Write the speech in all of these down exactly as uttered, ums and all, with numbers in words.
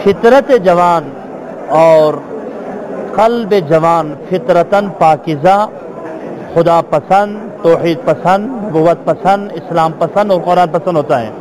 فطرت جوان اور قلب جوان فطرتاً پاکیزہ، خدا پسند، توحید پسند، نبوت پسند، اسلام پسند اور قرآن پسند ہوتا ہے۔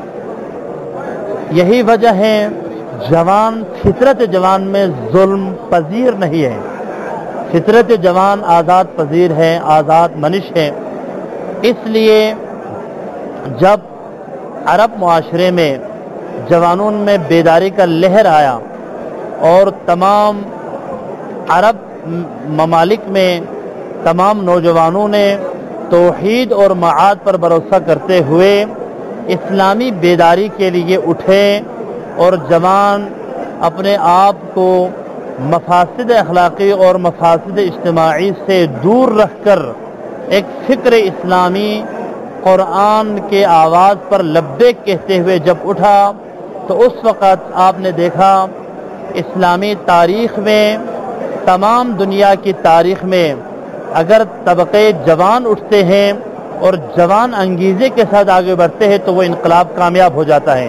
یہی وجہ ہے جوان فطرت جوان میں ظلم پذیر نہیں ہے، فطرت جوان آزاد پذیر ہے، آزاد منش ہے۔ اس لیے جب عرب معاشرے میں جوانوں میں بیداری کا لہر آیا اور تمام عرب ممالک میں تمام نوجوانوں نے توحید اور معاد پر بھروسہ کرتے ہوئے اسلامی بیداری کے لیے اٹھے اور جوان اپنے آپ کو مفاسد اخلاقی اور مفاسد اجتماعی سے دور رکھ کر ایک فکر اسلامی قرآن کے آواز پر لبیک کہتے ہوئے جب اٹھا تو اس وقت آپ نے دیکھا اسلامی تاریخ میں، تمام دنیا کی تاریخ میں اگر طبقے جوان اٹھتے ہیں اور جوان انگیزے کے ساتھ آگے بڑھتے ہیں تو وہ انقلاب کامیاب ہو جاتا ہے۔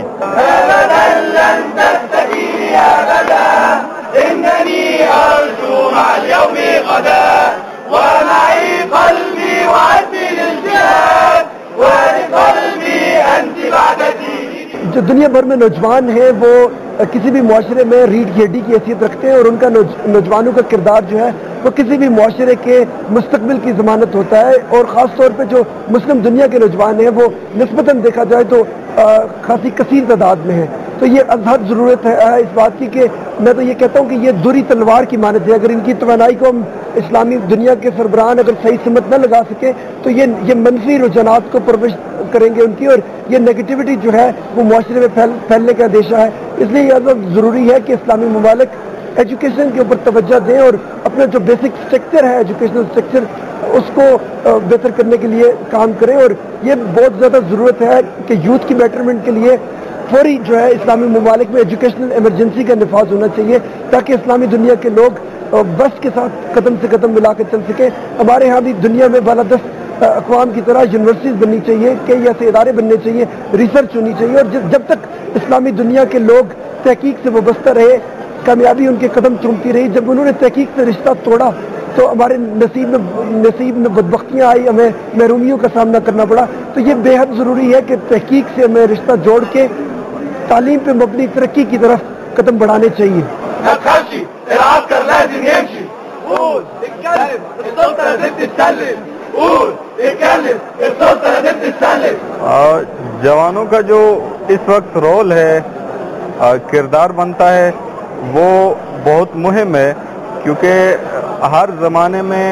جو دنیا بھر میں نوجوان ہیں وہ کسی بھی معاشرے میں ریڑھ کی ہڈی کی حیثیت رکھتے ہیں اور ان کا نوجوانوں کا کردار جو ہے وہ کسی بھی معاشرے کے مستقبل کی ضمانت ہوتا ہے، اور خاص طور پہ جو مسلم دنیا کے نوجوان ہیں وہ نسبتاً دیکھا جائے تو خاصی کثیر تعداد میں ہیں۔ تو یہ ازحد ضرورت ہے اس بات کی کہ میں تو یہ کہتا ہوں کہ یہ دوری تلوار کی مانند ہے، اگر ان کی توانائی کو ہم اسلامی دنیا کے سربراہان اگر صحیح سمت نہ لگا سکے تو یہ یہ منفی رجحانات کو پرورش کریں گے ان کی، اور یہ نیگیٹیوٹی جو ہے وہ معاشرے میں پھیل پھیلنے کا اندیشہ ہے۔ اس لیے یہ ضروری ہے کہ اسلامی ممالک ایجوکیشن کے اوپر توجہ دیں اور اپنا جو بیسک اسٹرکچر ہے ایجوکیشنل اسٹرکچر اس کو بہتر کرنے کے لیے کام کریں، اور یہ بہت زیادہ ضرورت ہے کہ یوتھ کی بیٹرمنٹ کے لیے فوری جو ہے اسلامی ممالک میں ایجوکیشنل ایمرجنسی کا نفاذ ہونا چاہیے تاکہ اسلامی دنیا کے لوگ بس کے ساتھ قدم سے قدم ملا کے چل سکیں۔ ہمارے ہاں بھی دنیا میں بالادست اقوام کی طرح یونیورسٹیز بننی چاہیے، کئی ایسے ادارے بننے چاہیے، ریسرچ ہونی چاہیے، اور جب تک اسلامی دنیا کے لوگ تحقیق سے وابستہ رہے، کامیابی ان کے قدم چومتی رہی۔ جب انہوں نے تحقیق سے رشتہ توڑا تو ہمارے نصیب میں نصیب میں بدبختیاں آئی، ہمیں محرومیوں کا سامنا کرنا پڑا۔ تو یہ بے حد ضروری ہے کہ تحقیق سے ہمیں رشتہ جوڑ کے تعلیم پہ مبنی ترقی کی طرف قدم بڑھانے چاہیے۔ جوانوں کا جو اس وقت رول ہے، کردار بنتا ہے، وہ بہت مہم ہے، کیونکہ ہر زمانے میں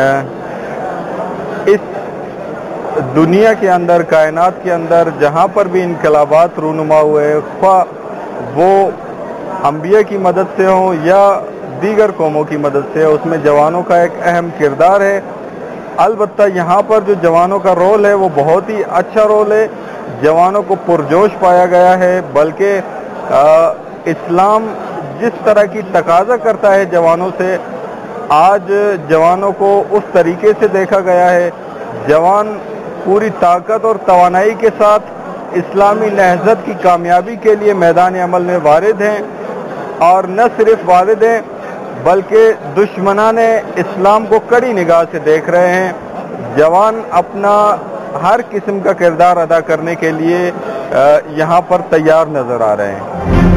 اس دنیا کے اندر، کائنات کے اندر جہاں پر بھی انقلابات رونما ہوئے، خواہ وہ انبیاء کی مدد سے ہوں یا دیگر قوموں کی مدد سے، اس میں جوانوں کا ایک اہم کردار ہے۔ البتہ یہاں پر جو جوانوں کا رول ہے وہ بہت ہی اچھا رول ہے، جوانوں کو پرجوش پایا گیا ہے، بلکہ اسلام جس طرح کی تقاضا کرتا ہے جوانوں سے، آج جوانوں کو اس طریقے سے دیکھا گیا ہے۔ جوان پوری طاقت اور توانائی کے ساتھ اسلامی نہضت کی کامیابی کے لیے میدان عمل میں وارد ہیں، اور نہ صرف وارد ہیں بلکہ دشمنان اسلام کو کڑی نگاہ سے دیکھ رہے ہیں۔ جوان اپنا ہر قسم کا کردار ادا کرنے کے لیے یہاں پر تیار نظر آ رہے ہیں۔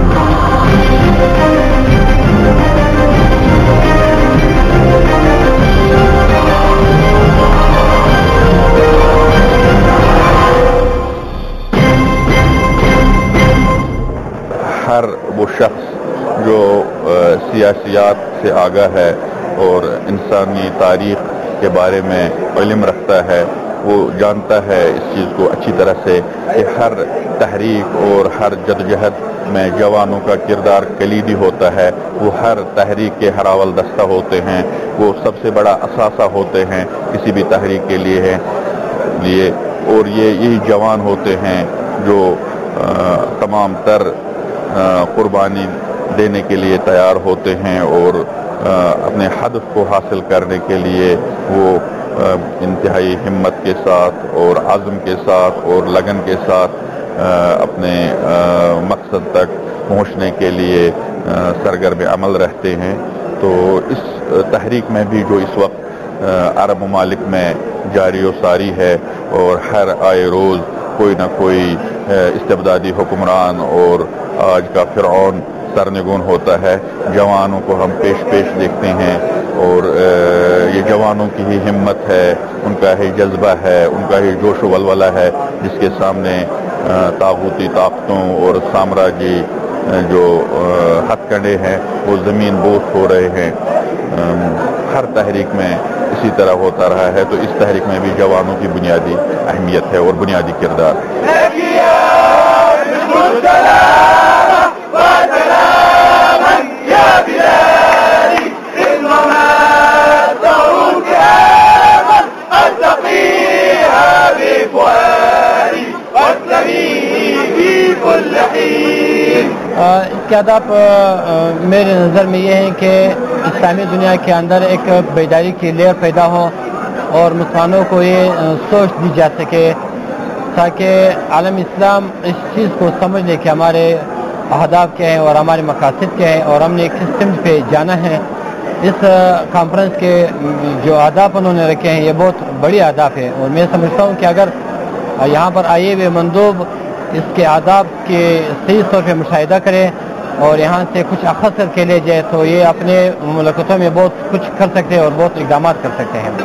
ہر وہ شخص جو سیاسیات سے آگاہ ہے اور انسانی تاریخ کے بارے میں علم رکھتا ہے، وہ جانتا ہے اس چیز کو اچھی طرح سے کہ ہر تحریک اور ہر جدوجہد میں جوانوں کا کردار کلیدی ہوتا ہے۔ وہ ہر تحریک کے ہراول دستہ ہوتے ہیں، وہ سب سے بڑا اثاثہ ہوتے ہیں کسی بھی تحریک کے لیے ہے لیے اور یہ یہی جوان ہوتے ہیں جو تمام تر قربانی دینے کے لیے تیار ہوتے ہیں اور اپنے ہدف کو حاصل کرنے کے لیے وہ انتہائی ہمت کے ساتھ اور عزم کے ساتھ اور لگن کے ساتھ اپنے مقصد تک پہنچنے کے لیے سرگرم عمل رہتے ہیں. تو اس تحریک میں بھی جو اس وقت عرب ممالک میں جاری و ساری ہے اور ہر آئے روز کوئی نہ کوئی استبدادی حکمران اور آج کا فرعون سرنگون ہوتا ہے، جوانوں کو ہم پیش پیش دیکھتے ہیں اور یہ جوانوں کی ہی ہمت ہے، ان کا ہی جذبہ ہے، ان کا ہی جوش و ولولہ ہے جس کے سامنے طاغوتی طاقتوں اور سامراجی جو ہتھ کنڈے ہیں وہ زمین بوس ہو رہے ہیں. ہر تحریک میں اسی طرح ہوتا رہا ہے، تو اس تحریک میں بھی جوانوں کی بنیادی اہمیت ہے اور بنیادی کردار. اس کے آداب میرے نظر میں یہ ہے کہ اسلامی دنیا کے اندر ایک بیداری کی لہر پیدا ہو اور مسلمانوں کو یہ سوچ دی جا سکے تاکہ عالم اسلام اس چیز کو سمجھ لے کہ ہمارے اہداف کیا ہیں اور ہمارے مقاصد کیا ہیں اور ہم نے کس سمت پہ جانا ہے. اس کانفرنس کے جو اہداف انہوں نے رکھے ہیں یہ بہت بڑی اہداف ہے اور میں سمجھتا ہوں کہ اگر یہاں پر آئے ہوئے مندوب اس کے آداب کے صحیح طور پہ مشاہدہ کرے اور یہاں سے کچھ اخذ کر کے لے جائے تو یہ اپنے مملکتوں میں بہت کچھ کر سکتے ہیں اور بہت اقدامات کر سکتے ہیں.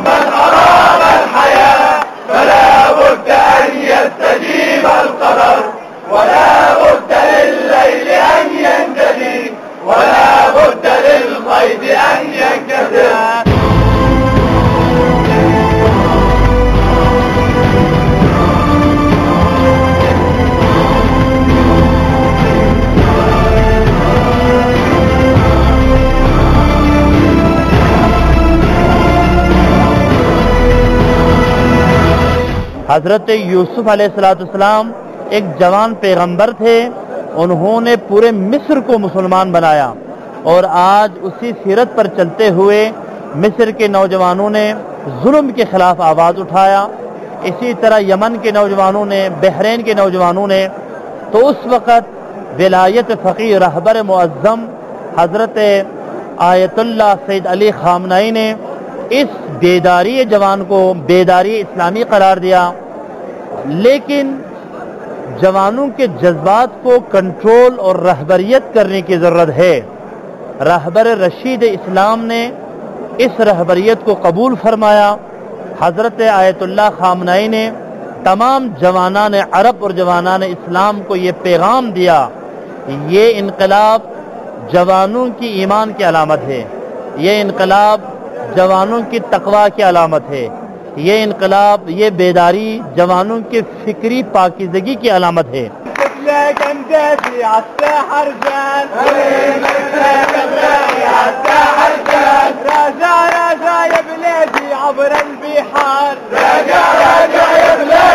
حضرت یوسف علیہ الصلوۃ والسلام ایک جوان پیغمبر تھے، انہوں نے پورے مصر کو مسلمان بنایا اور آج اسی سیرت پر چلتے ہوئے مصر کے نوجوانوں نے ظلم کے خلاف آواز اٹھایا، اسی طرح یمن کے نوجوانوں نے، بحرین کے نوجوانوں نے. تو اس وقت ولایت فقیہ رہبر معظم حضرت آیت اللہ سید علی خامنائی نے اس بیداری جوان کو بیداری اسلامی قرار دیا. لیکن جوانوں کے جذبات کو کنٹرول اور رہبریت کرنے کی ضرورت ہے. رہبر رشید اسلام نے اس رہبریت کو قبول فرمایا. حضرت آیت اللہ خامنائی نے تمام جوانان عرب اور جوانان اسلام کو یہ پیغام دیا، یہ انقلاب جوانوں کی ایمان کی علامت ہے، یہ انقلاب جوانوں کی تقوی کی علامت ہے، یہ انقلاب، یہ بیداری جوانوں کے فکری پاکیزگی کی علامت ہے. راجع راجع يا بلادي عبر البحار، راجع راجع يا بلادي